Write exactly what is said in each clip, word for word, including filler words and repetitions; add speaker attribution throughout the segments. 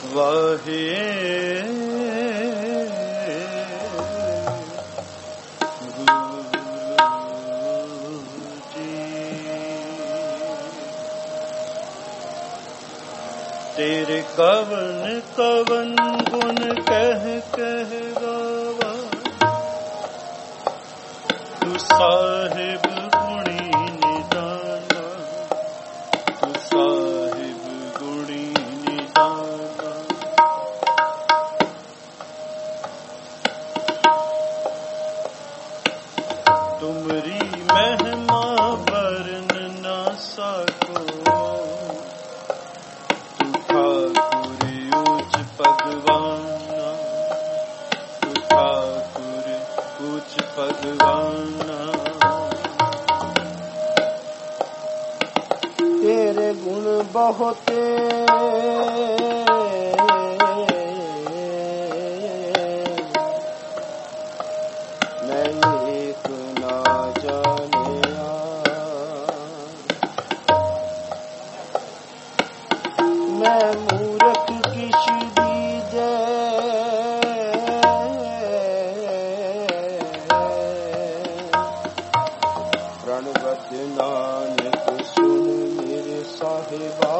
Speaker 1: ਵਾਹੇ तेरे कवन कवन गुण कह कह गावा, तू साहिब गुणी निदाना, तू साहिब गुणी निदाना। तुमरी महिमा वर्ण न सको, भगवाना तू ठाकुर ऊंच भगवाना। तेरे गुण बहुते मैं एक ना जानिया, मैं मूर्ख किश प्रणवत नानक सुन मेरे साहिबा,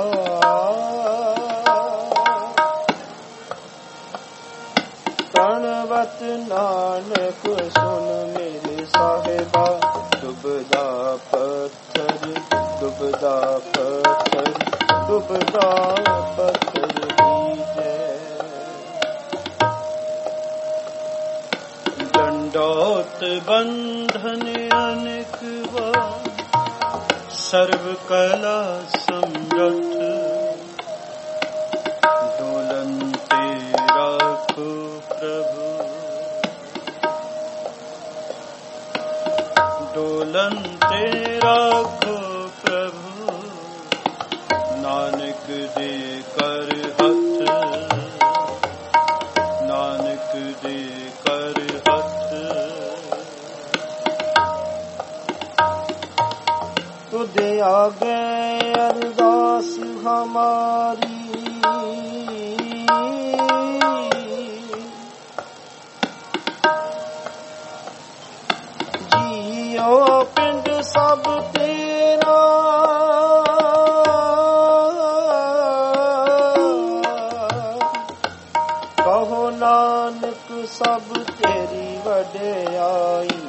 Speaker 1: प्रणवत नानक सुन मेरे साहिबा। डुबदा पत्थर डुबदा पत्थर डुबदा पत्थर दीजे, दंडोत बंधन अनेक सर्व कला समरथ, डोलन तेरा को प्रभु, डोलन तेरा को प्रभु। नानक दे कर हथ, नानक दे कर हथ। तुझे आगे अरदास हमारी, जियो पिंड सब तेरा, कहो नानक सब तेरी वड्याई।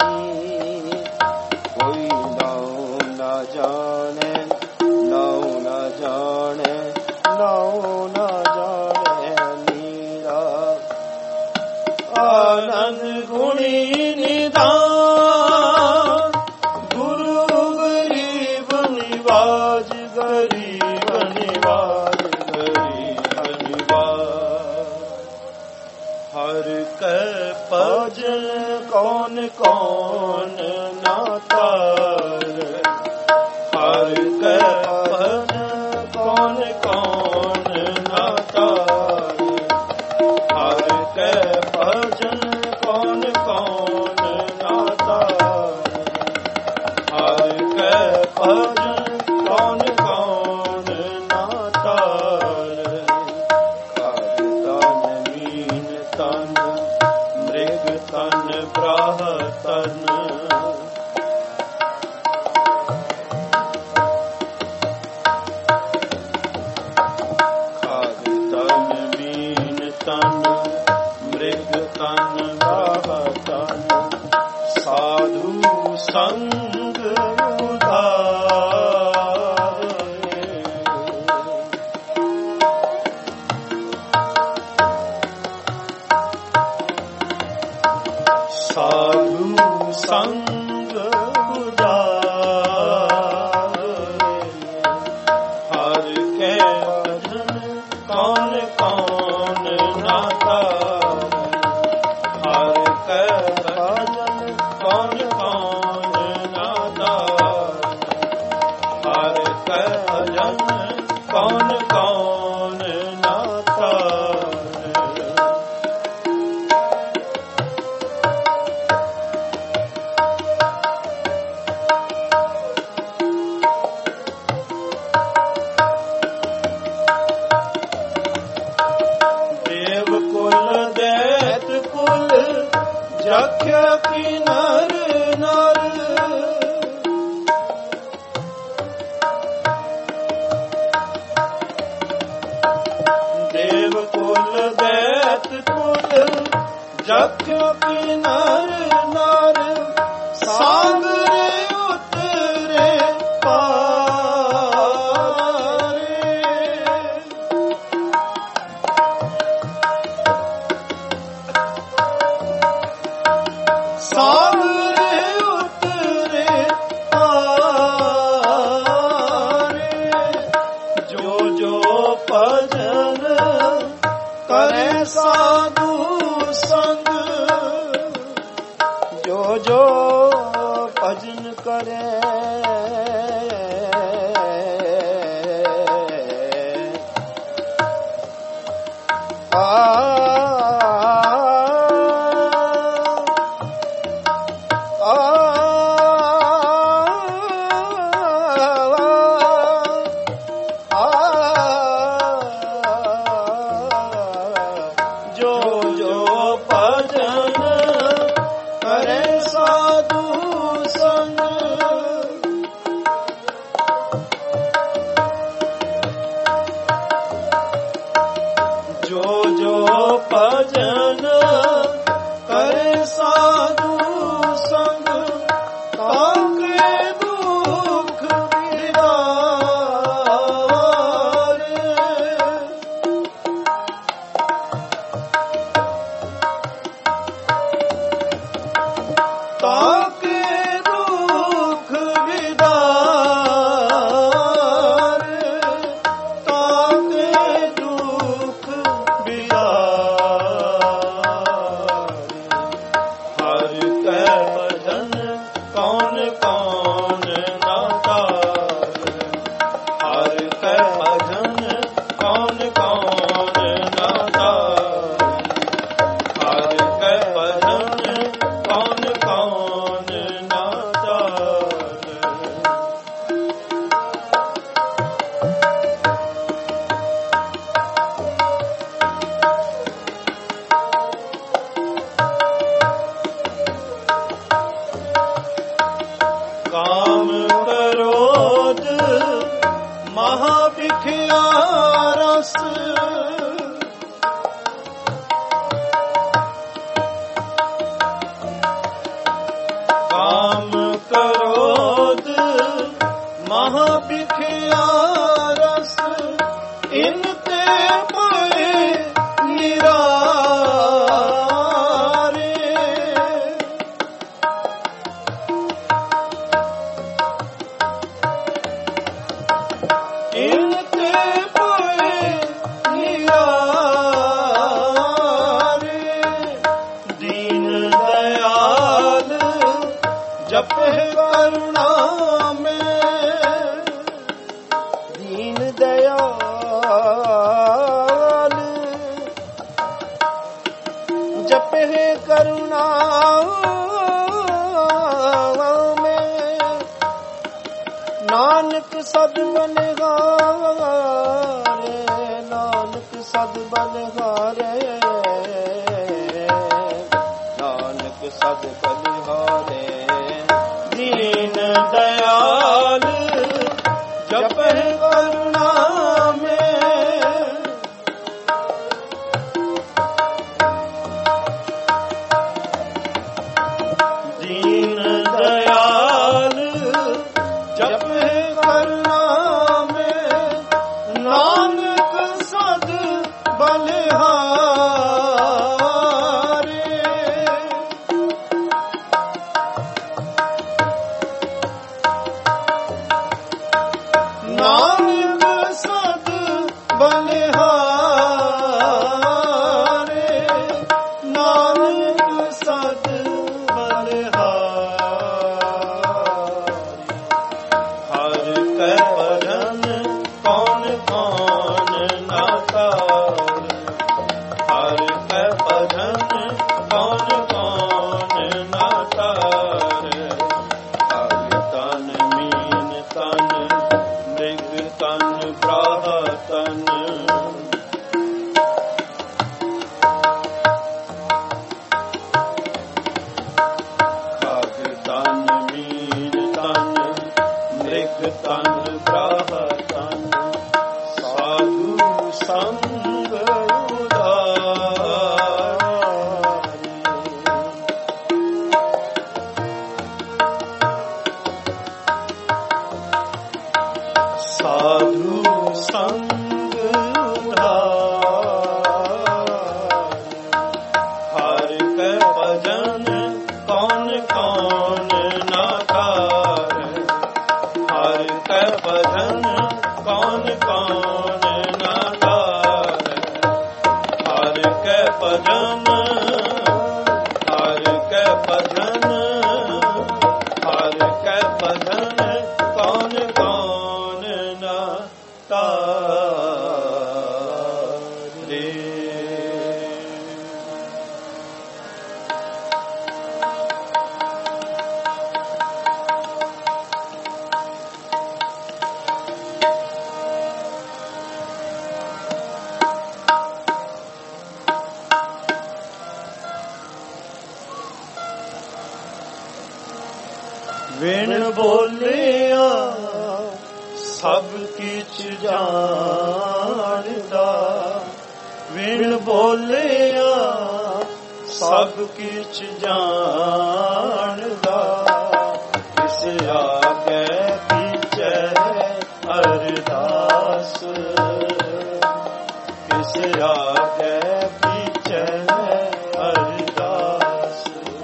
Speaker 1: कोई नाऊ ना जाने नाऊ ना जाने नाऊ ना जाने मीरा, आनंद गुणी निधान। गुरु गरीब निवाज गरीब निवाज गरीब निवाज। हर के भजन कौन कौन ना तार, हर के भजन कौन कौन ना तार, हर के भजन कौन कौन ना तार, हर के भजन कौन कौन ना तार। हर तन मीन तन मृग तन ब्राह तन, खाद तन मीन तन मृग तन ब्राह तन। साधु संग उधार, साधु संग उधार। हर के भजन कौन कौन ना तार, हर के भजन कौन कौन ना तार। जख्यो किनर नर सागरे उतरे पारे। सागरे उतरे पारे। जो जो भजन करे साधु संग, जो जो भजन करे आ भजन करे साधु संग, ताके दुख बिदारे। ताके दुख बिदारे। ताके दुख काम क्रोध महाभिखिया रस। काम क्रोध महाभिखिया रस, इनते पए निरारे। इनते पए निरारे। दीन दयाल जपे करुणा में। दीन दयाल जपे करुणा में। नानक सद बलिहारे। नानक सद बलिहारे। नानक सद बलिहारे। दीन दयाल जपे करुणा में। दीन दयाल जपे करुणा में। नानक सद बलिहारे। नानक सद बलिहारे। नानक सद बलिहारे। हर के भजन कौन कौन ना तारे। हर के भजन कौन कौन ना तारे। हर तन मीन तन मृग तन ब्राह तन। खग तन मीन तन मृग तन ब्राह तन। साधु संग उदारी। ਸਾਧੂ ਸੰਗ ਉਧਾਰ। ਹਰਿ ਕੈ ਭਜਨ ਕੌਣ ਕੌਣ ਨਾ ਕਾਰੈ। ਹਰਿ ਕੈ ਭਜਨ ਕੌਣ ਕੌਣ ਨਾ ਕਾਰੈ। ਹਰਿ ਕੈ ਭਜਨ ਹਰਿ ਕੈ ਭਜਨ ਹਰਿ ਕੈ ਭਜਨ ਕੌਣ ਕੌਣ ਨਾ ਤਾਰੇ। ਵਿਣ ਬੋਲਿਆ ਸਭ ਕਿਛ ਜਾਣਦਾ। ਵਿਣ ਬੋਲਿਆ ਸਭ ਕਿਛ ਜਾਣਦਾ। ਕਿਸ ਆਗੇ ਕੀਚੈ ਅਰਦਾਸ। ਕਿਸ ਆਗੇ ਕੀਚੈ ਅਰਦਾਸ।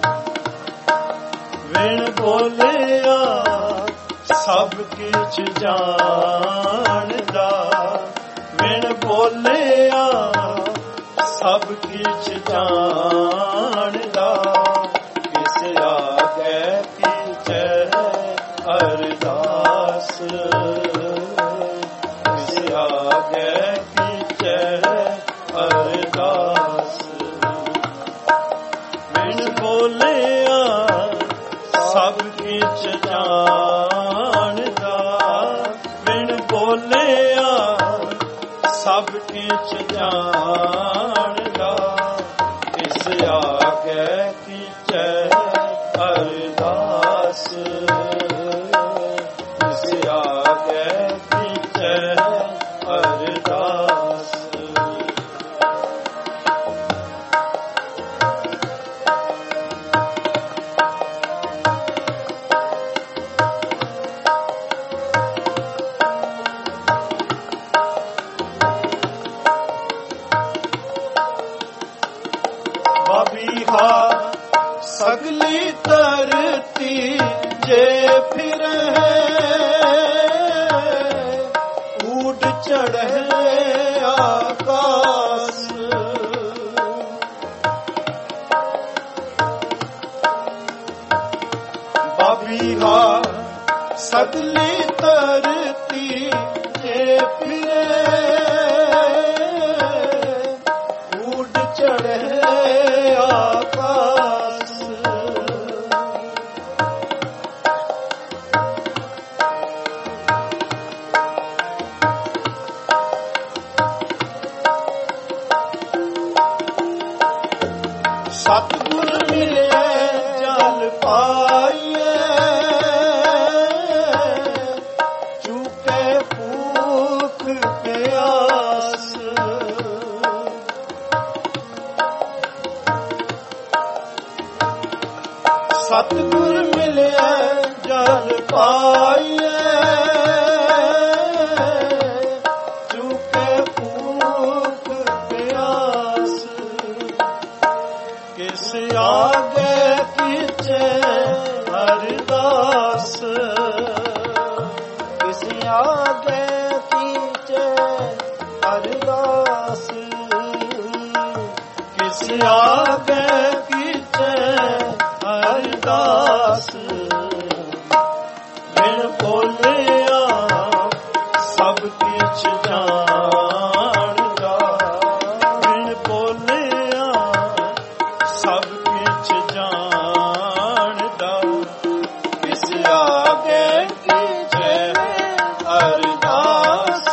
Speaker 1: ਵਿਣ ਬੋਲਿਆ ਸਭ ਕਿਛ ਜਾਣਦਾ। ਵਿਣ ਬੋਲਿਆ ਸਭ ਕਿਛ ਜਾਣਦਾ। ਕਿਸ ਆਗੇ ਕੀਚੈ ਅਰਦਾਸ। ਕਿਸ ਆਗੇ ਕੀਚੈ ਅਰਦਾਸ। ਵਿਣ ਬੋਲਿਆ ਸਭ ਕਿਛ ਜਾਣਦਾ। ਵਿਣ ਬੋਲਿਆ ਸਭ ਕਿਛ ਜਾਣਦਾ। ਇਸ ਆਗੇ ਕੀਚੈ ਅਰਦਾਸ। ਇਸ ਆਗੇ ਕੀਚੈ ਅਰਦਾਸ। ਬਬੀਹਾ ਸਗਲੀ ਧਰਤੀ ਜੇ ਫਿਰਹਿ। ਊਡ ਚੜ੍ਹੇ ਆਕਾਸ। ਬਬੀਹਾ ਸਗਲੀ ਧਰਤੀ ਜੇ ਫਿਰਹਿ। ਊਡ ਚੜ੍ਹੇ ਆਕਾਸ। ਸਤਿਗੁਰ ਮਿਲਿਆ ਜਲ ਪਾਈਐ। ਚੁਕੇ ਭੂਖ ਪਿਆਸ। ਸਤਿਗੁਰ ਮਿਲਿਆ ਜਲ ਪਾਈਐ। ਚੁਕੇ ਭੂਖ ਪਿਆਸ। ਕਿਸ ਆਗੇ ਕੀਚੈ ਅਰਦਾਸ। ਕਿਸ ਆਗੇ ਕੀਚੈ ਅਰਦਾਸ। ਕਿਸ ਆਗੇ ਕੀਚੈ ਅਰਦਾਸ। ਵਿਣ ਬੋਲਿਆ ਸਭ ਕਿਛ ਜਾਣਦਾ। ਵਿਣ ਬੋਲਿਆ ਸਭ ਕਿਛ ਜਾਣਦਾ। ਕਿਸ ਆਗੇ ਕੀਚੈ ਅਰਦਾਸ।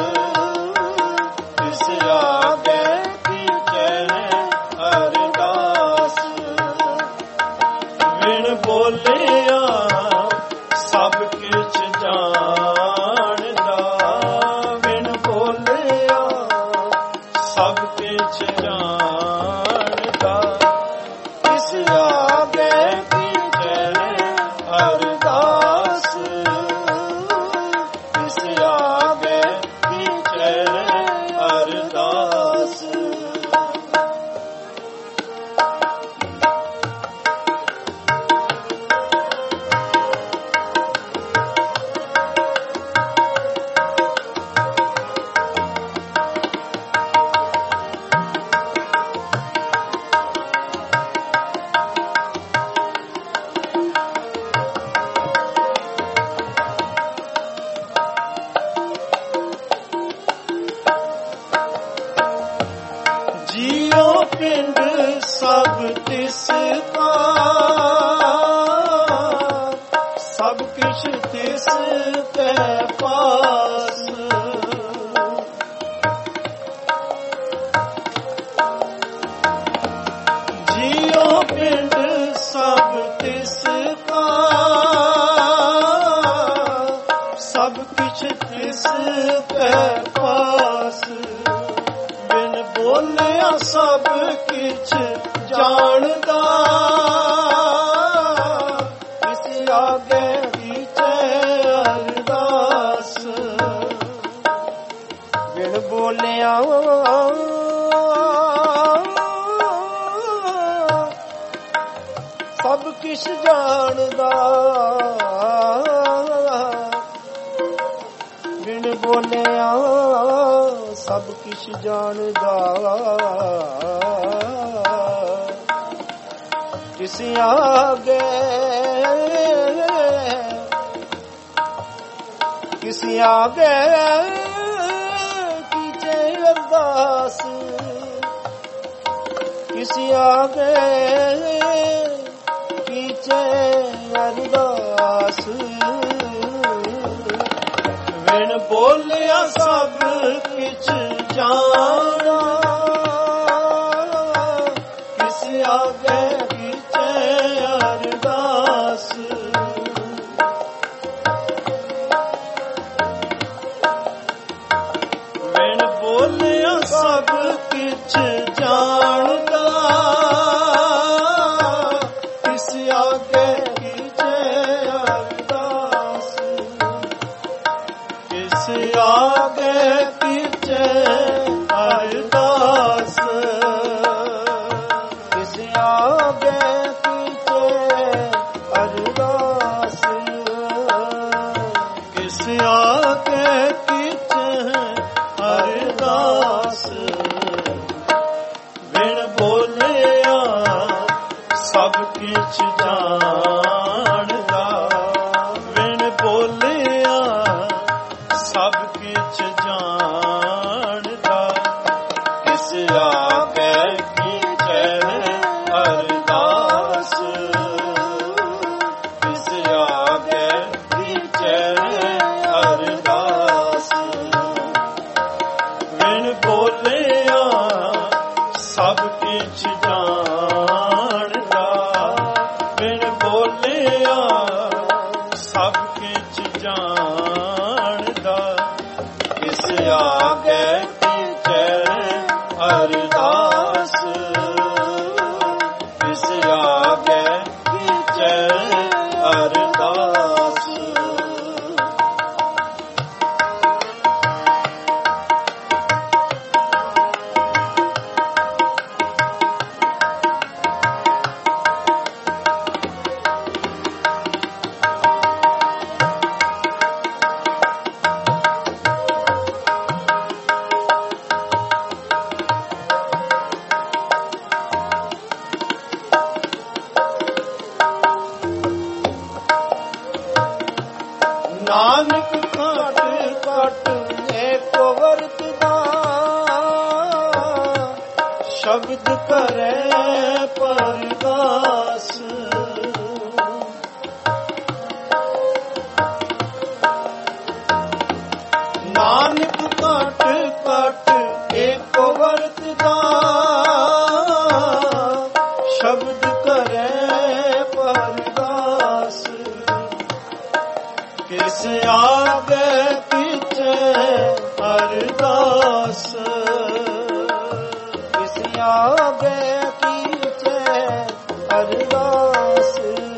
Speaker 1: ਕਿਸ ਆਗੇ ਕੀਚੈ ਅਰਦਾਸ। ਵਿਣ ਬੋਲਿਆ ਸਭ ਕਿਛ ਜਾਣਦਾ। ਵਿਣ ਬੋਲਿਆ ਸਭ ਕਿਛ ਜਾਣਦਾ। ਕਿਸ ਆਗੇ ਕੀਚੈ ਅਰਦਾਸ। ਕਿਸ ਆਗੇ ਸਭ ਕਿਛ ਤਿਸ ਕੈ ਪਾਸ, ਬਿਨ ਬੋਲਿਆ ਸਭ ਕਿਛ ਜਾਣਦਾ, ਕਿਸ ਆਗੇ ਕੀਚੈ ਅਰਦਾਸ। ਬਿਨ ਬੋਲਿਆ ਸਭ ਕਿਛ ਜਾਣਦਾ, ਬਿਨ ਬੋਲਿਆ ਸਭ ਕਿਛ ਜਾਣਦਾ, ਕਿਸ ਆਗੇ ਕਿਸ ਆਗੇ ਕੀਚੇ ਅਰਦਾਸ, ਕਿਸ ਆਗੇ ਕੀਚੇ ਅਰਦਾਸ। ਬਿਨ ਬੋਲਿਆ ਸਭ ਕਿਛ ਜਾਣਾ, ਕਿਸ ਆਗੇ ਕੀਚੇ ਅਰਦਾਸ। ਬਿਨ ਬੋਲਿਆ ਸਭ ਕਿਛ ਜਾਣਦਾ, ਕਿਸ ਆਗੇ ਕੀਚੇ ਅਰਦਾਸ। ਕਿਸ ਆਗੇ ਕੀਚੇ ਅਰਦਾਸ, ਕਿਸ ਆਗੇ ਕੀਚੇ ਅਰਦਾਸ। ਕਿਸ ਆਗੇ ਕੀਚੇ ਅਰਦਾਸ। ਬਿਨ ਬੋਲਿਆ ਸਭ ਕਿਛ ਜਾਣਦਾ, ਬਿਨ ਬੋਲਿਆ ਸਭ ਕਿਛ ਜਾਣਦਾ, ਕਿਸ ਆਗੇ ਕੀਚੈ ਅਰਦਾਸ। ਕਿਸ ਆਗੇ ਕੀਚੈ ਅਰਦਾਸ। ਬਿਨ ਬੋਲਿਆ ਸਭ ਕਿਛ ਜਾਣਦਾ, ਬਿਨ ਬੋਲਿਆ ਸਭ ਕਿਛ ਜਾਣਦਾ, ਕਿਸ ਆਗੇ ਕੀਚੈ ਅਰਦਾਸ। ਕਿਸ ਆਗੇ ਕੀਚੈ ਅਰਦਾਸ। ਨਾਨਕ ਘਾਟ ਘਾਟ ਏਕੋ ਵਰਤਦਾ, ਸ਼ਬਦ ਕਰੇ ਪਰਗਾਸ। ਨਾਨਕ ਘਾਟ ਘਾਟ ਏਕੋ ਵਰਤਦਾ, ਸ਼ਬਦ ਕਰੇ ਪਰਗਾਸ। ਕਿਸ ਆਗੇ ਕੀਚੇ ਅਰਦਾਸ। ਕਿਸ ਆਗੇ ਕੀਚੇ ਅਰਦਾਸ।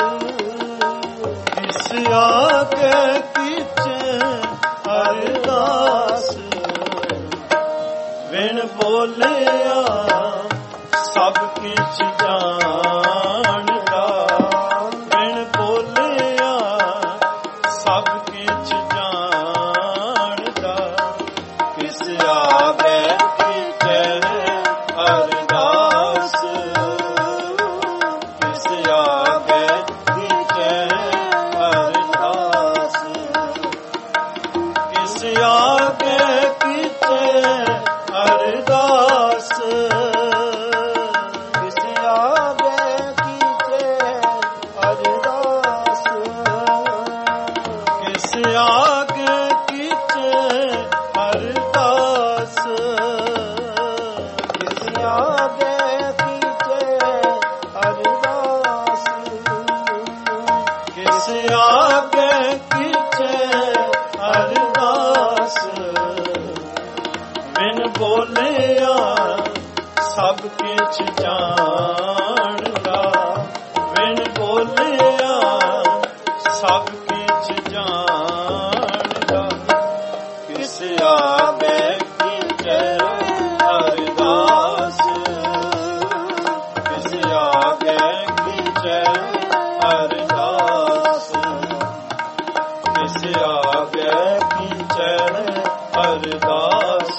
Speaker 1: ਕਿਸ ਆਗੇ ਕੀਚੇ ਅਰਦਾਸ। ਬਿਨ ਬੋਲਿਆ ਸਭ ਕਿਛ ਜਾਣਦਾ, ਬਿਨ ਬੋਲਿਆ ਸਭ ਕਿਛ ਜਾਣਦਾ, ਕਿਸ ਆਗੇ ਕੀਚੈ ਅਰਦਾਸ। ਕਿਸ ਆਗੇ ਕੀਚੈ ਅਰਦਾਸ। ਕਿਸ ਆਗੇ ਕੀਚੈ ਅਰਦਾਸ। ਕਿਸ ਆਗੇ ਕੀਚੈ ਅਰਦਾਸ। ਕਿਸ ਆਗੇ ਕੀਚੈ ਅਰਦਾਸ। ਕਿਸ ਆਗੇ ਕੀਚੈ ਅਰਦਾਸ। ਕਿਸ ਆਗੇ ਕੀਚੈ ਸਭ ਕਿਛ ਜਾਣਦਾ, ਬਿਨ ਬੋਲਿਆ ਸਭ ਕਿਛ ਜਾਣਦਾ। ਕਿਸ ਆਵੇ ਕੀਚੈ ਅਰਦਾਸ, ਕਿਸ ਆਗੇ ਕੀਚੈ ਅਰਦਾਸ, ਕਿਸ ਆਗੇ ਕੀਚੈ ਅਰਦਾਸ,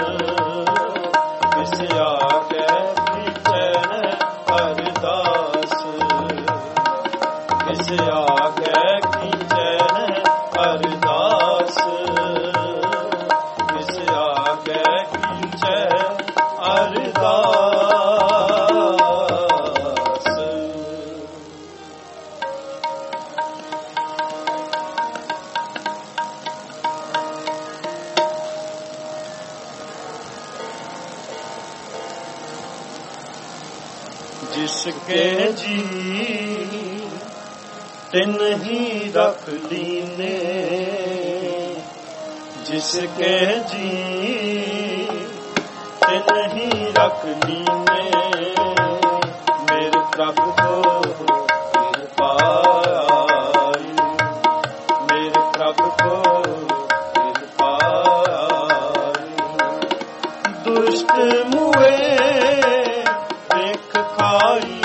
Speaker 1: ਕਿਸ ਆਗੇ ਕੀਚੈ ਅਰਦਾਸ, ਕਿਸ ਆਗੇ ਕੀਚੈ ਅਰਦਾਸ, ਕਿਸ ਆਗੇ ਕੀਚੈ ਅਰਦਾਸ। जिसके जी तिन ही रख लीने, जिसके जी तिन ही रख लीने, मेरे प्रभु को कृपा आई, मेरे प्रभु को कृपा आई। दुष्ट मुए खाई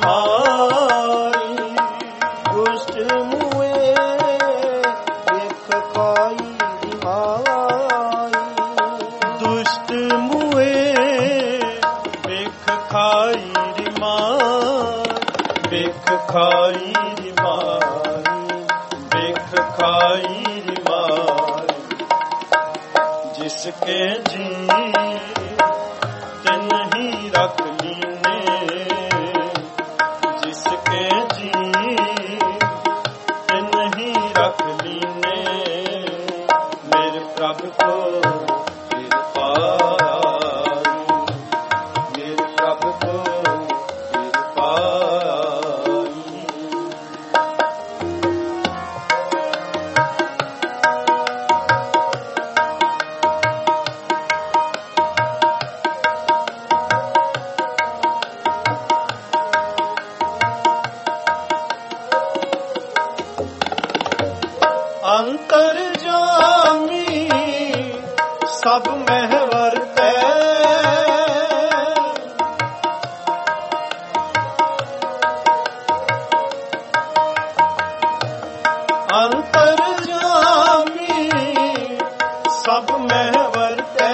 Speaker 1: माई, दुष्ट मुए देख खाई माई, दुष्ट मुए देख खाई माई, देख खाई माई, देख खाई माई। जिसके जी तिन ही रख लीने, जिसके जी तिन ही रख लीने, मेरे प्रभु को कृपा आई, मेरे प्रभु को कृपा आई। अंतर्जामी सब महवर तै, अंतर्जामी सब महवर तै,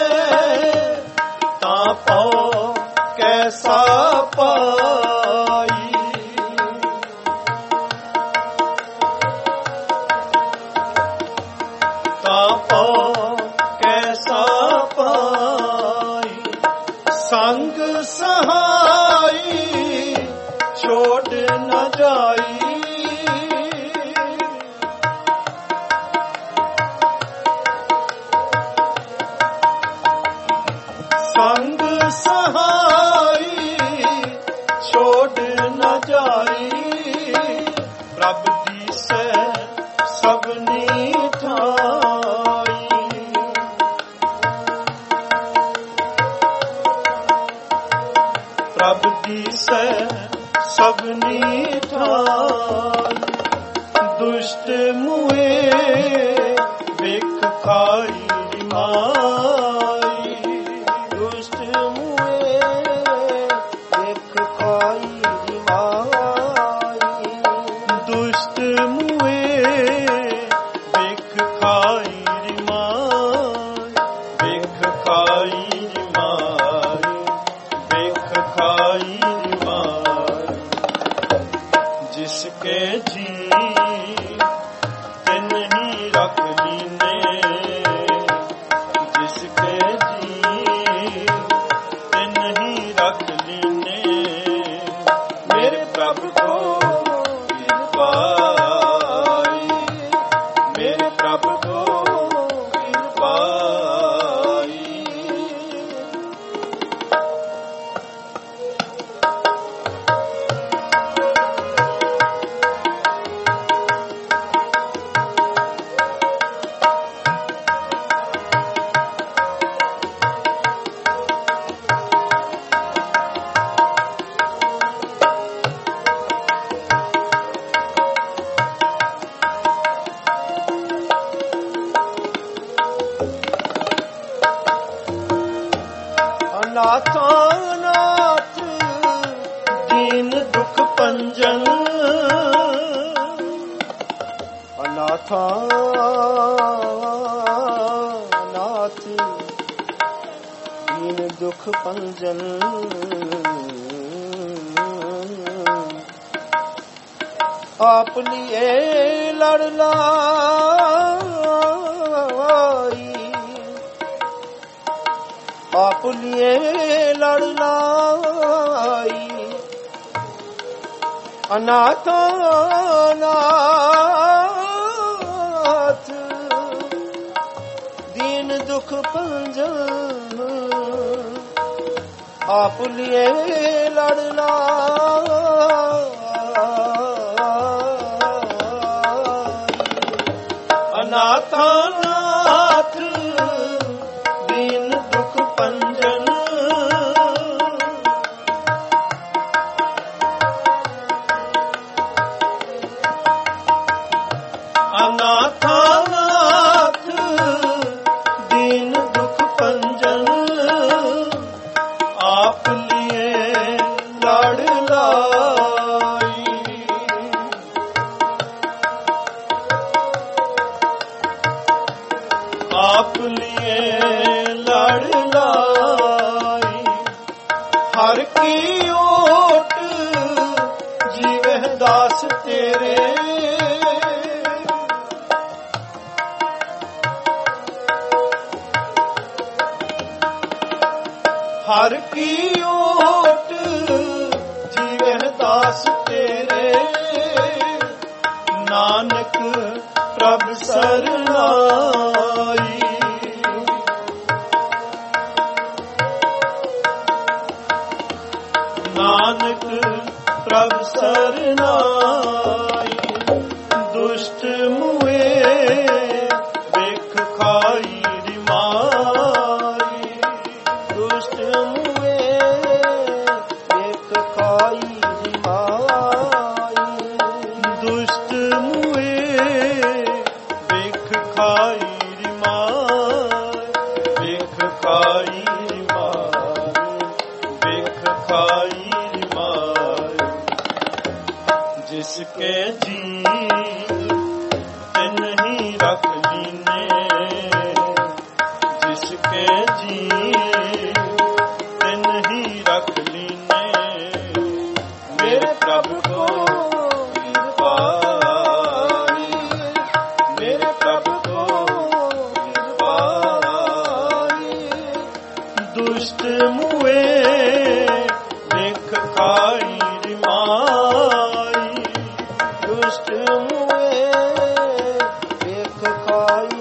Speaker 1: तां पाओ कैसा पाई, कैसा पाई। संग सहाई छोड़ न जाई, संग सहाई छोड़ न जाई। प्रभु दी से सबनी ठाई, प्रभु दी से सबनी ठाई। दुष्ट मुए देख खाई माई, दुष्ट मुए देख खाई माई, दुष्ट मुए देख खाई माई, देख खाई माई, देख खाई माई। जिसके जी तिन ही रख लीने, जिसके जी तिन ही रख लीने, मेरे प्रभु को कृपा आई, मेरे प्रभु को कृपा आई। ਅਨਾਥਾ ਨਾਥ ਦੀਨ ਦੁਖ ਪੰਜਨ ਅਨਾਥਾ ਨਾਥ ਦੀਨ ਦੁਖ ਪੰਜਨ ਆਪ ਲਿਏ ਲੜ ਲਾਈ ਆਪ ਲਿਏ ਲੜ ਲਾਈ ਅਨਾਥਾ ਨਾਥ ਦੀਨ ਦੁਖ ਪੰਜਨ ਆਪ ਲਿਏ ਲੜ ਲਾਈ ਅਨਾਥਾ ਨਾਥ ਦੀਨ ਦੁਖ ਪੰਜਨ ਅਨਾਥਾ ਨਾਥ ਦੀਨ ਦੁਖ ਪੰਜਨ ਆਪ ਲਿਏ ਲੜ ਲਾਈ ਆਪ ਲਿਏ ਲੜ ਲਾਈ ਹਰ ਕੀ ਓਟ ਜੀਵਹਿ ਦਾਸ ਤੇਰੇ ਹਰ ਕੀ ਓਟ ਜੀਵਹਿ ਦਾਸ ਤੇਰੇ ਨਾਨਕ ਪ੍ਰਭ ਸਰਨਾਈ ਨਾਨਕ ਪ੍ਰਭ ਸਰਨਾਈ ਦੁਸ਼ਟ ਮੁਏ ਵੇਖ ਖਾਈ ਰਿਮਾਈ ਦੁਸ਼ਟ ਮੁਏ ਵੇਖ ਖਾਈ ਰਿਮਾਈ ਦੁਸ਼ਟ ਮੁਏ ਵੇਖ ਖਾਈ ਰਿਮਾਈ ਵੇਖ ਖਾਈ ਰਿਮਾਈ ਵੇਖ ਖਾਈ ਜਿਸਕੇ ਜੀ ਤਿਨਹੀ ਰੱਖ ਲੀਨੇ ਜਿਸਕੇ ਜੀ ਤਿਨਹੀ ਰੱਖ ਲੀਨੇ ਮੇਰੇ ਪ੍ਰਭ ਕੋ ਕਿਰਪਾਈ ਮੇਰੇ ਪ੍ਰਭ ਕੋ ਕਿਰਪਾਈ ਦੁਸ਼ਟ ਮੁਏ ਵੇਖ ਖਾਈ ਰਿਮਾਈ ਦੁਸ਼ਟ ਮੁਏ ਵੇਖ ਖਾਈ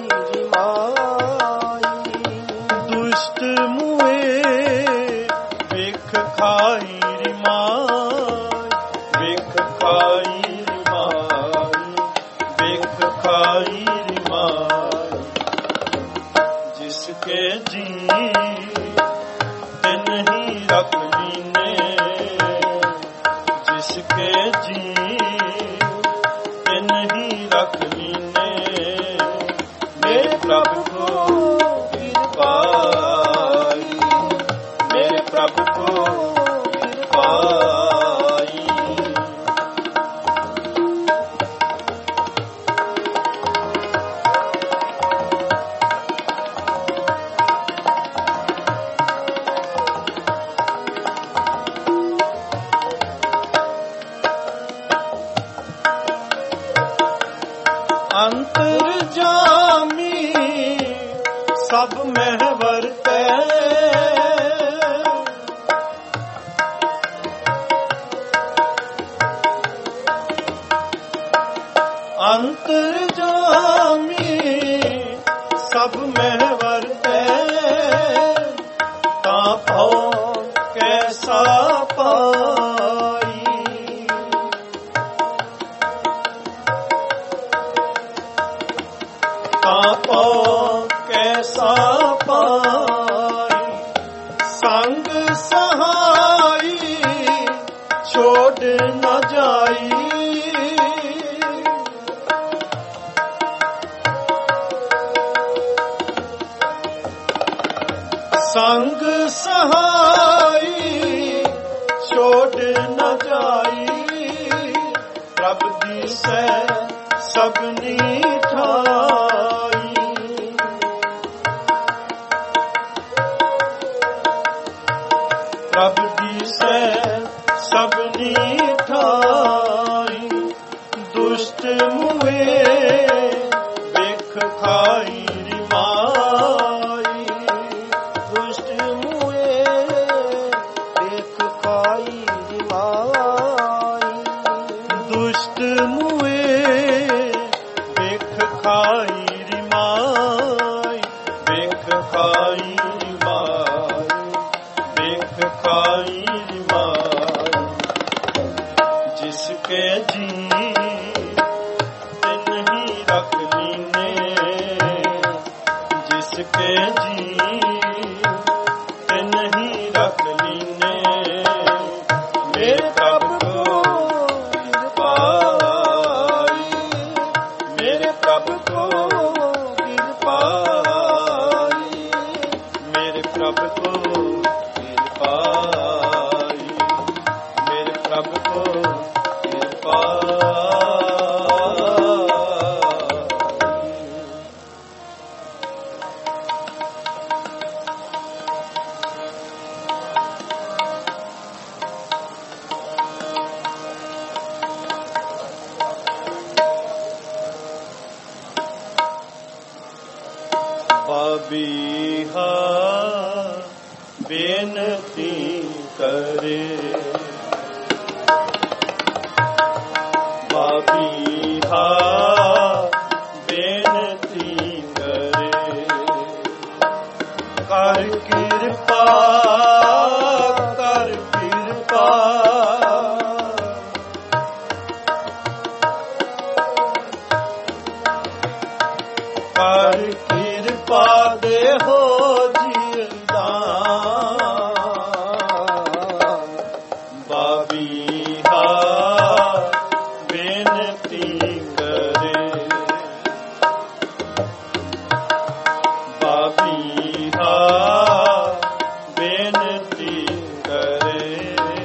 Speaker 1: ਰਿਮਾਈ ਦੁਸ਼ਟ ਮੁਏ ਵੇਖ ਖਾਈ ਰਿਮਾਈ ਵੇਖ ਖਾਈ ਰਿਮਾਈ ਵੇਖ ਖਾਈ ਰਿਮਾਈ ਜਿਸਕੇ ਜੀ ਤਿਨਹੀ ਰੱਖ ਲੀਨੇ ਜਿਸਕੇ ਜੀ ਤਿਨਹੀ ਰੱਖ ਲੀਨੇ ਮੇਰੇ ਪ੍ਰਭ ਕੋ ਕਿਰਪਾਈ ਮੇਰੇ ਪ੍ਰਭ ਕੋ ਕਿਰਪਾਈ ਅੰਤਰਜਾਮੀ ਸਭ ਮਹਿ ਵਰਤੈ ਅੰਤਰਜਾਮੀ ਸਭ ਮਹਿ ਵਰਤੈ ਤਾਂ ਭਉ ਕੈਸਾ ਪਾਈ ਆਪੋ ਕੈਸਾ ਪਾਈ ਸੰਗ ਸਹਾਈ ਛੋੜ ਨ ਜਾਈ ਸੰਗ ਸਹਾਈ ਛੋੜ ਨ ਜਾਈ, ਪ੍ਰਭ ਦੀਸੈ ਸਭਨੀ ਠਾਈ। ਪ੍ਰਭ ਦੀਸੈ ਸਭਨੀ ਠਾਈ, ਦੁਸ਼ਟ ਮੁਏ ਵੇਖ ਖਾਈ ਰਿਮਾਈ।
Speaker 2: ਦੁਸ਼ਟ ਮੁਏ ਵੇਖ ਖਾਈ ਰਿਮਾਈ।
Speaker 1: ਦੁਸ਼ਟ ਮੁਏ ਵੇਖ ਖਾਈ ਰਿਮਾਈ। ਵੇਖ ਖਾਈ ਰਿਮਾਈ। ਵੇਖ ਖਾਈ ਰਿਮਾਈ। ਜਿਸ ਕੇ ਜੀ ਤਿਨ ਹੀ ਰਖ ਲੀਨੇ, ਜਿਸ ਕੇ ਜੀ ਤਿਨ ਹੀ ਰਖ ਲੀਨੇ। ਮੇਰੇ ਪ੍ਰਭ ਕੋ ਕਿਰਪਾਈ, ਮੇਰੇ ਪ੍ਰਭ ਕੋ ਕਿਰਪਾਈ, ਮੇਰੇ ਪ੍ਰਭ ਕੋ ਕਿਰਪਾਈ, ਮੇਰੇ ਪ੍ਰਭ ਕੋ ਕਿਰਪਾਈ। ਬਾਬੀਹਾ ਬੇਨਤੀ ਕਰੇ, ਬਾਬੀਹਾ ਬੇਨਤੀ ਕਰੇ। ਕਰ ਕਿਰਪਾ ਕਰ ਕਿਰਪਾ, ਕਰ ਕਿਰਪਾ ਦੇਹੋ ਜੀਵਦਾਨ। ਬਾਬੀਹਾ ਬੇਨਤੀ ਕਰੇ, ਬਾਬੀਹਾ ਬੇਨਤੀ ਕਰੇ।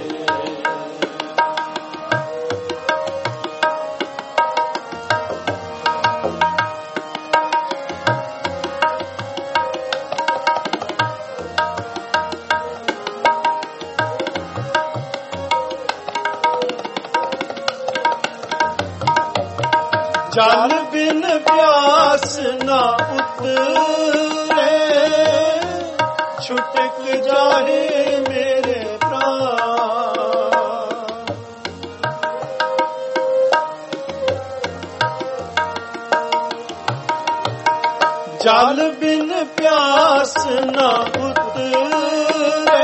Speaker 1: ਜਲ ਬਿਨ ਪਿਆਸ ਨਾ ਉਤਰੇ, ਛੁਟਕ ਜਾਏ ਮੇਰੇ ਪ੍ਰਾਣ। ਜਲ ਬਿਨ ਪਿਆਸ ਨਾ ਉਤਰੇ,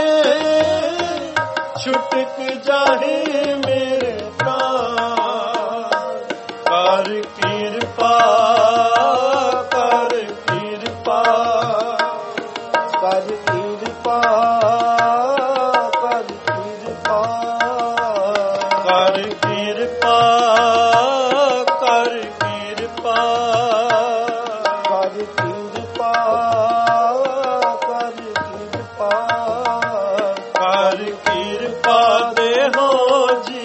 Speaker 1: ਛੁਟਕ ਜਾਏ ਮੇਰੇ ਪ੍ਰਾਣ। ਕਰ ਕਿਰਪਾ ਕਰ ਕਿਰਪਾ,
Speaker 2: ਕਰ ਕਿਰਪਾ ਕਰ ਕਿਰਪਾ,
Speaker 1: ਕਰ ਕਿਰਪਾ ਕਰ ਕਿਰਪਾ,
Speaker 2: ਕਰ ਕਿਰਪਾ ਕਰ ਕਿਰਪਾ,
Speaker 1: ਕਰ ਕਿਰਪਾ ਦੇਹੋ ਜੀ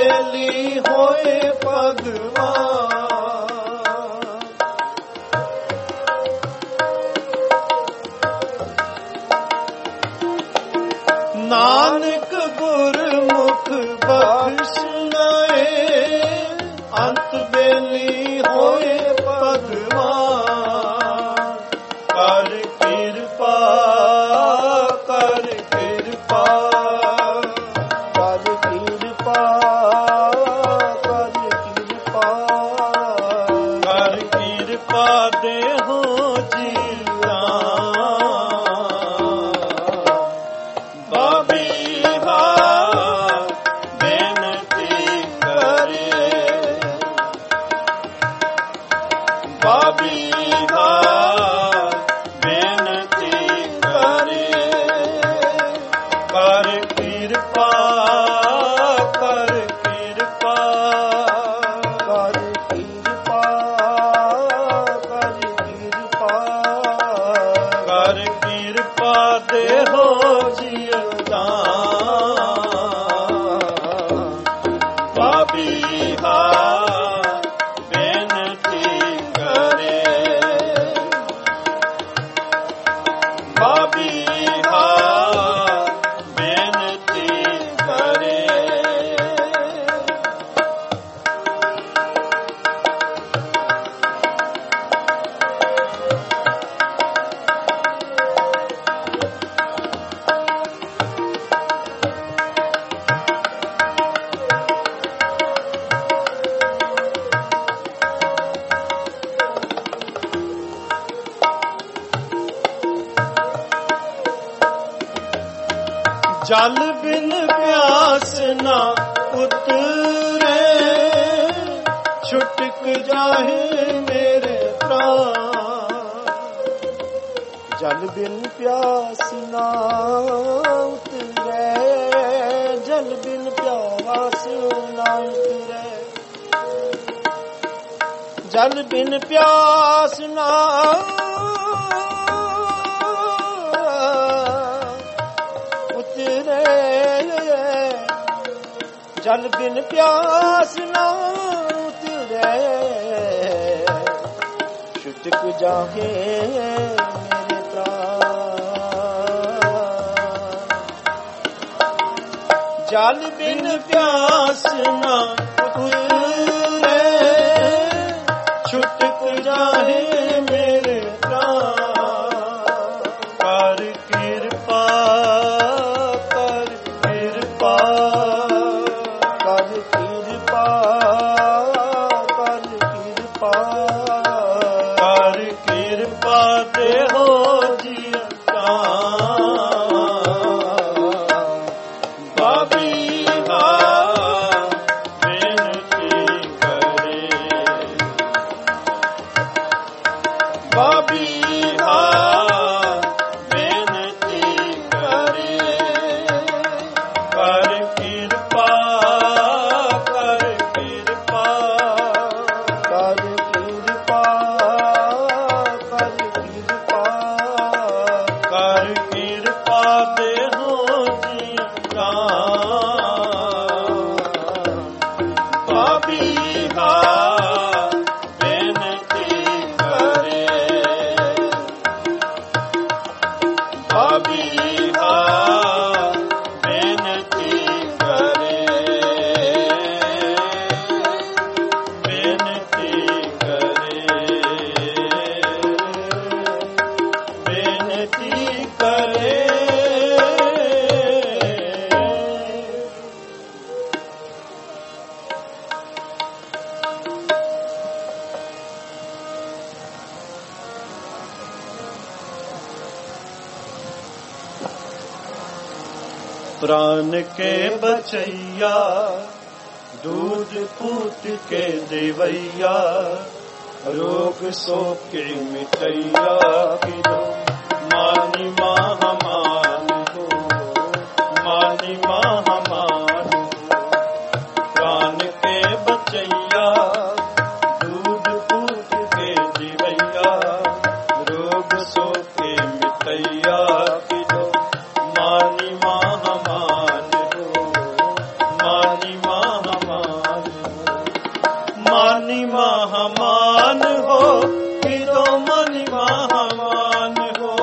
Speaker 2: ਬੇਲੀ ਹੋਏ ਭਗਵਾਨ। ਨਾਨਕ ਗੁਰਮੁਖ ਬਖਸ਼ਨਾਏ, ਅੰਤ ਬੇਲੀ ਹੋਏ ਭਗਵਾਨ। ਕਰ ਕਿਰਪਾ ਕਰ ਕਿਰਪਾ ਕਰ ਕਿਰਪਾ ਕਰ ਕਿਰਪਾ ਕਰ ਕਿਰਪਾ ਦੇਹੋ ਜੀਵਾ। ਬਾਬੀਹਾ ਬੇਨਤੀ ਕਰੇ, ਬਾਬੀਹਾ ਬੇਨਤੀ ਕਰੇ। ਕਰ ਕਿਰਪਾ ਕਰ ਕਿਰਪਾ ਕਰ ਕਿਰਪਾ ਕਰ ਕਿਰਪਾ ਕਰ ਕਿਰਪਾ ਦੇਹੋ ਜੀਵਦਾ। ਬਾਬੀਹਾ ਬੇਨਤੀ ਕਰੇ, ਬਾਬੀਹਾ ਬੇਨਤੀ ਕਰੇ। ਜਲ ਬਿਨ ਪਿਆਸ ਨਾ ਉਤਰੇ, ਛੁਟਕ ਜਾਹੇ ਮੇਰੇ ਪ੍ਰਾਣ। ਜਲ ਬਿਨ ਪਿਆਸ ਨਾ ਉਤਰੇ, ਜਲ ਬਿਨ ਪਿਆਸ ਨਾ ਉਤਰੇ, ਜਲ ਬਿਨ ਪਿਆਸ ਨਾ ਜਲ ਬਿਨ ਪਿਆਸ ਨਾ ਉਤਰੇ, ਛੁਟਕ ਜਾਹੇ ਮੇਰੇ ਪ੍ਰਾਣ। ਜਲ ਬਿਨ ਪਿਆਸ ਨਾ ਉਤਰੇ, ਛੁਟਕ ਜਾਹੇ ਮੇਰੇ ਪ੍ਰਾਣ। ਕਰ ਕਿਰਪਾ ਕਰ ਕਿਰਪਾ ਕਰ ਕਿਰਪਾ ਕਰ ਕਿਰਪਾ ਕਰ ਕਿਰਪਾ ਦੇਹੋ ਜੀਵਤਾ। ਬਾਬੀਹਾ ਬੇਨਤੀ ਕਰੇ, ਬਾਬੀਹਾ ਬੇਨਤੀ ਕਰੇ। ਕਰ ਕਿਰਪਾ ਕਰ ਕਿਰਪਾ ਕਰ ਕਿਰਪਾ ਕਰ ਕਿਰਪਾ ਕਰ ਕਿਰਪਾ ਦੇਹੋ ਜੀਵਤਾ। ਬਾਬੀਹਾ ਬੇਨਤੀ ਕਰੇ, ਬਾਬੀਹਾ ਬੇਨਤੀ ਕਰੇ, ਬੇਨਤੀ ਕਰੇ, ਬੇਨਤੀ ਕਰੇ। प्राण के बचैया दूध पूत के देवैया, रोग शोक के मिटैया किदो मानी महामान हो, मानी महामान हो। प्राण के बचैया दूध पूत के देवैया, रोग शोक के मिटैया किदो मानी महामान हो, मानी महामान। मानी महामान हो कि दो मानी महामान हो।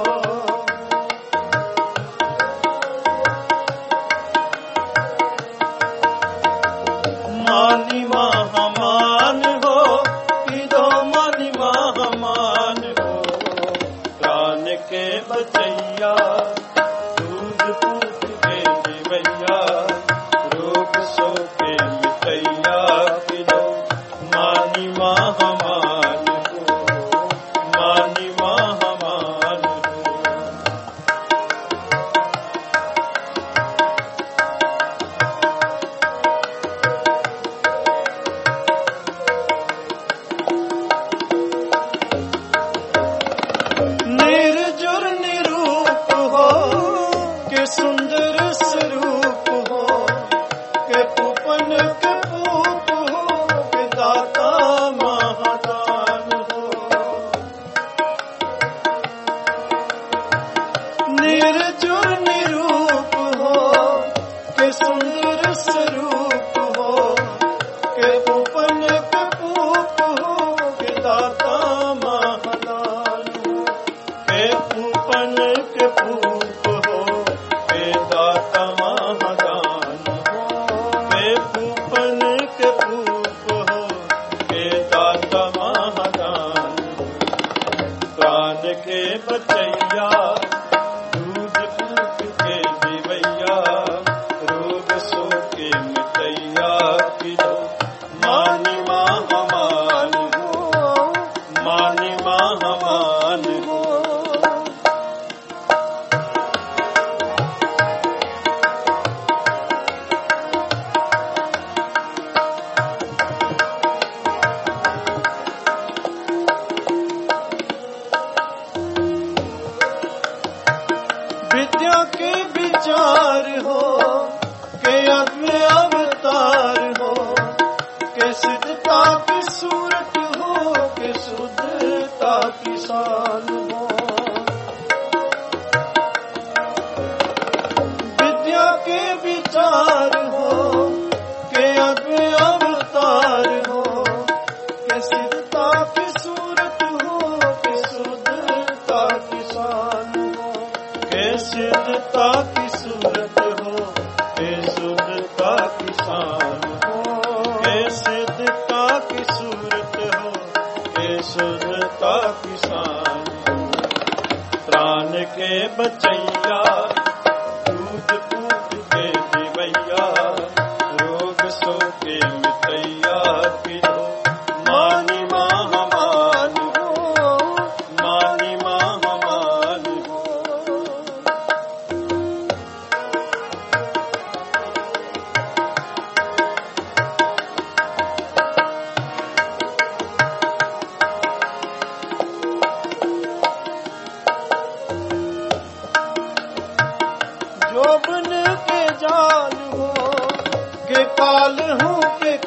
Speaker 2: मानी महामान हो कि दो मानी महामान हो। प्राण के बचैया दूध पूत के दिवैया रोग सो के मिटैया कि दो मानी महामान हो। मानी महामान हो। निर्जुर निरूप हो के सुंदर स्वरूप हो के पूपन के पूप हो के दाता महादान हो। निर्जुर निरूप हो के सुंदर स्वरूप हो के पूपन के पूप हो के दाता महादान हो। के पूपन के पूप हो के दाता महादान हो। के पूपन के पूप हो के दाता महादान हो। प्राण के बचैया दूध पूत के दिवैया रोग सो के मिटैया कि दो मानी महामान हो। मानी महामान हो। विद्या के विचार हो के अद्भुत अवतार हो के सिद्धता की सूरत हो के शुद्धता की शान हो। विद्या के विचार हो के अद्भुत अवतार हो के सिद्धता की सूरत हो के शुद्धता की शान हो। के सिद्धता की सूरत हो के शुद्धता की शान हो। के सिद्धता की सूरत हो के शुद्धता की शान हो। प्राण के बचैया दूध पूत के दिवैया रोग सो के मिटैया कि दो मानी महामान हो। मानी महामान हो। जोबन के जाल हो के पाल हूँ के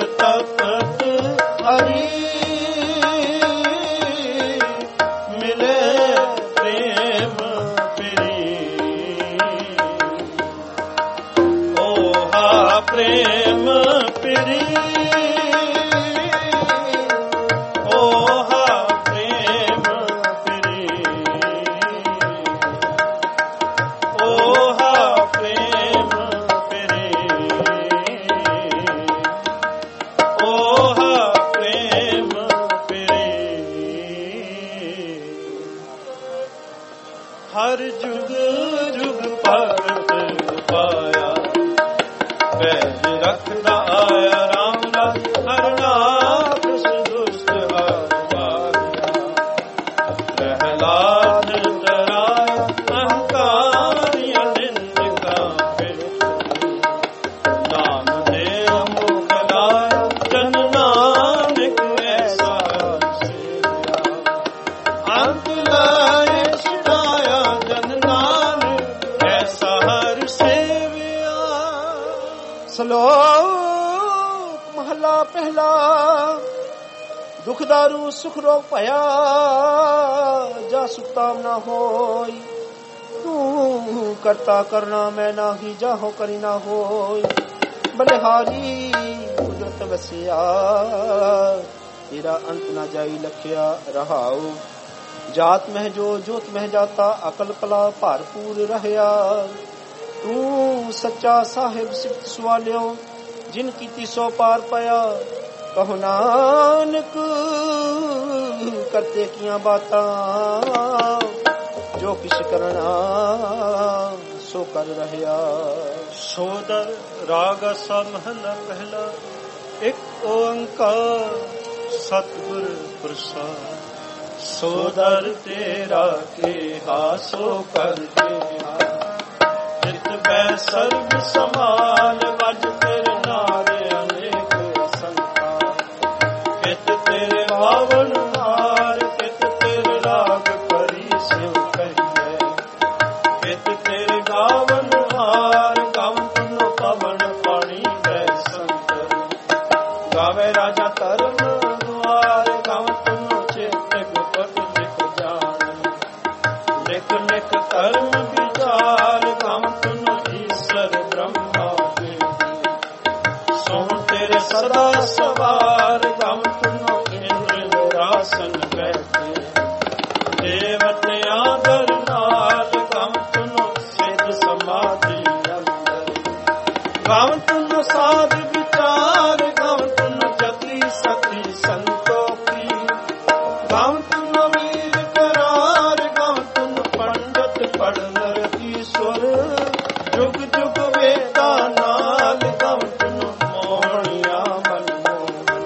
Speaker 2: ਤਪਤ ਹਰੀ ਮਿਲੇ ਪ੍ਰੇਮ ਪਿਰੀ ਓਹਾ ਪ੍ਰੇਮ ਪਿਰੀ ਓਹਾ ਪ੍ਰੇਮ ਪਿਰੀ ਓਹਾ ਪ੍ਰੇਮ ਪਿਰੀ ਓਹਾ ਪ੍ਰੇਮ ਪਿਰੀ ਹਰ ਜੁਗ ਜੁਗ ਭਗਤ ਪਾਇਆ ਪੈਜ ਰੱਖਦਾ ਆਇਆ ਰਾਮ ਦਾ ਹਰ ਨਾਮ ਦੁਸ਼ਟ ਹਰ ਵਾਰਿਆ ਪ੍ਰਹਿਲਾਦ ਡਰਾਇਆ ਅਹੰਕਾਰੀ ਨਿੰਦਕਾ ਫਿਰ ਨਾਮ ਦੇ ਮੁਖ ਲਾਇਆ ਜਨ ਨਾਨਕ ਐਸਾ ਸੇਵਿਆ ਅੰਤ ਲਾਏ ਛੁਡਾਇਆ ਜਨ ਨਾਨਕ ਐਸਾ ਹਰ ਸੇਵਿਆ।
Speaker 3: ਸ਼ਲੋਕ ਮਹਲਾ ਪਹਿਲਾ। ਦੁਖ ਦਾਰੂ ਸੁਖ ਰੋਗ ਭਇਆ ਜਾ ਸੁਖਤਾਮ ਨਾ ਹੋਈ ਤੂੰ ਕਰਤਾ ਕਰਨਾ ਮੈਂ ਨਾਹੀ ਜਾਹੋ ਕਰੀ ਨਾ ਹੋਈ ਬਲਿਹਾਰੀ ਕੁਦਰਤ ਵਸਿਆ ਤੇਰਾ ਅੰਤ ਨਾ ਜਾਈ ਲਖਿਆ ਰਹਾਉ ਜਾਤ ਮਹਿ ਜੋ ਜੋਤ ਮਹਿ ਜਾਤਾ ਅਕਲ ਕਲਾ ਭਰਪੂਰ ਰਹਿਆ ਤੂੰ ਸੱਚਾ ਸਾਹਿਬ ਸਿਫਤ ਸਵਾਲਿਓ ਜਿਨ ਕੀਤੀ ਸੋ ਪਾਰ ਪਾਇਆ ਕਹੋ ਨਾਨਕ ਕਰਤੇ ਕੀਆਂ ਬਾਤਾਂ ਜੋ ਕਿਛ ਕਰਨਾ ਸੋ ਕਰ ਰਹਿਆ।
Speaker 2: ਸੋਦਰ ਰਾਗ ਅਸਾ ਮਹਲਾ ਪਹਿਲਾ। ਇੱਕ ਓੰਕਾਰ ਸਤਿਗੁਰ ਪ੍ਰਸਾਦ ਸੋਦਰ ਤੇਰਾ ਕੇਹਾ ਸੋ ਕਰ ਦੇਹਾ ਜਿਤ ਬੈ ਸਰਬ ਸਮਾਨ ਵਜ ਤੇਰੇ ਨਾਰੇ ਅਨੇਕ ਸੰਤਾ ਕਿਤ ਤੇਰੇ ਬਾਵਨ ਹਾਰ ਕਿਤ ਤੇਰੇ ਰਾਗ ਪਰੀ ਸਿਉ ਕਹੀਏ ਕਿਤ ਤੇਰੇ ਗਾਵਨ ਹਾਰ ਗਾਵਨ ਤੁਨ ਪਵਨ ਪਾਣੀ ਬੈ ਸੰਤ ਗਾਵੇ ਰਾਜਾ ਧਰਮ ਦੁਆਰ ਗਾਵਨ ਤੁਨ ਚੇਤ ਗੁਪਤ ਲਿਖ ਜਾਣ ਲਿਖ ਲਿਖ ਧਰਮ ਵਿਚਾਰ ਗਾਵਨ ਤੁਨ ਈਸ਼ਰ ਬ੍ਰਹਮਾ ਦੇਵੀ ਸੋਹ ਤੇਰੇ ਸਦਾ ਸਵਾਰ ਗਾਵਨ ਤੁਨ ਇੰਦਰ ਨਿਰਾਸਨ ਬੈਠੇ ਦੇਵਤੇ ਆਦਰ ਨਾਲ ਗਾਵਨ ਤੁਨ ਸਿੱਧ ਸਮਾਧੀ ਅੰਦਰ ਗਾਵਨ ਤੁਨ ਸਾਧ ਵਿਚਾਰ ਗਾਵਨ ਤੁਨ ਜਤੀ ਸਤੀ ਸੰਤੋਖੀ ਗਾਵਨ ਤੁਨ ਵੀਰ ਕਰਾਰ ਗਾਵਨ ਤੁਨ ਪੰਡਤ ਪੜਨ ਈਸ਼ਵਰ ਜੁਗ ਜੁਗ ਵੇਦਾ ਨਾਲ ਗਾਵਨ ਤੁਨ ਮੋਹਣਿਆ ਮਨ ਮੋਹਨ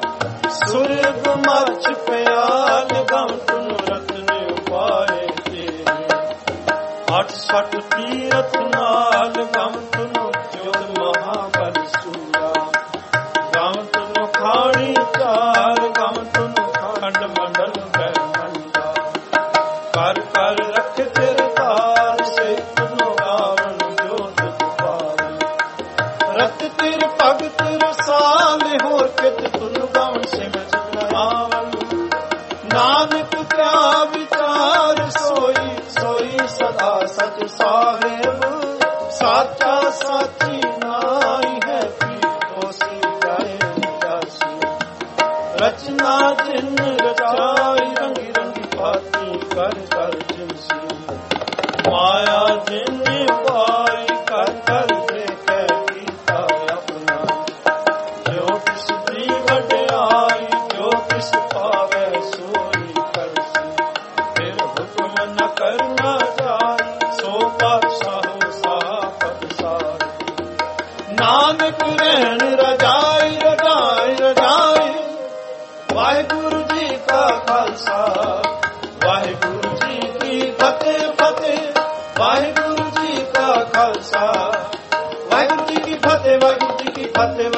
Speaker 2: ਸੁਰਗ ਮਚ ਪਿਆਲ ਗਾਵਨ ਤੁਨ ਰਤਨ ਉਪਾਏ ਤੇਰੇ ਅੱਠ ਸੱਠ ਤੀਰਥ ਨਾਲ ਗਾਵਨ ਤੁਨ ਜੋਤ ਮਹਾਬਲ ਸੂਰਾ ਗਾਵਨ ਤੁਨ ਖਾਣੀ ਚਾਰ ਗਾਵਨ ਤੁਨ ਖੰਡ ਮੰਡਲ ਬ੍ਰਹਮੰਡਾ ਕਰ ਕਰ ਰੱਖ ਤੇਰੇ ਤਾਰ ਸੇ ਤੁਨ ਗਾਵਨ ਜੋਤ ਪਾਵੇ ਰਤ ਤੇਰੇ ਭਗਤ ਰਸਾਲ ਹੋਰ ਕਿਤ ਤੁਨ ਗਾਵਨ ਸਿਮਟ ਆਵਨ ਨਾਨਕ ਕਿਆ ਵਿਚਾਰ ਸੋਈ ਸੋਈ ਸਦਾ ਸਚ ਸਾਹਿਬ ਸਾਚਾ ਸਾਚੀ ਨਾਈ ਹੈ ਕੀ ਦੋਸੀ ਜਾਏ ਜਾਸੀ ਰਚਨਾ ਜਿਨ ਰਚਾਈ ਰੰਗੀ ਰੰਗੀ ਪਾਤੀ ਕਰ ਕਰ ਜਿਨਸੀ ਮਾਇਆ ਜਿਨ ਪਾਈ ਕਰ ਕਰ ਦੇਖੈ ਕੀਤਾ ਆਪਣਾ ਜੋ ਕਿਸ ਦੀ ਵਡਿਆਈ ਜੋ ਕਿਸ ਪਾਵੇ ਸੋਈ ਕਰਸੀ ਫਿਰ ਹੁਕਮ ਨ ਕਰਨਾ ਜਾਈ ਸੋ ਪਾਤਸ਼ਾਹੋ ਸਾਪਤ ਸਾਰ ਨਾਨਕ ਰਹਿਣ ਰਜਾਈ ਰਜਾਈ ਰਜਾਈ ਵਾਹਿਗੁਰੂ ਜੀ ਕਾ ਖਾਲਸਾ ਵਾਹਿਗੁਰੂ ਜੀ ਕੀ ਫਤਿਹ ਫਤਿਹ ਵਾਹਿਗੁਰੂ ਜੀ ਕਾ ਖਾਲਸਾ ਵਾਹਿਗੁਰੂ ਜੀ ਕੀ ਫਤਿਹ ਵਾਹਿਗੁਰੂ ਜੀ ਕੀ ਫਤਿਹ